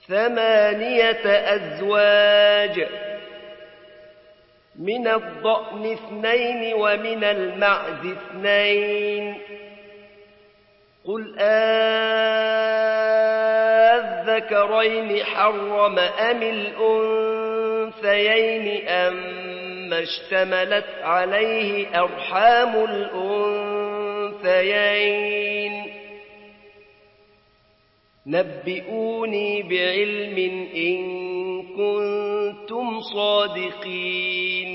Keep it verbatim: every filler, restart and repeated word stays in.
ثمانية أزواج من الضأن اثنين ومن المعز اثنين قل أذكرين حرم أم الأنثيين أما اشتملت عليه أرحام الأنثيين نبئوني بعلم إن كنتم صادقين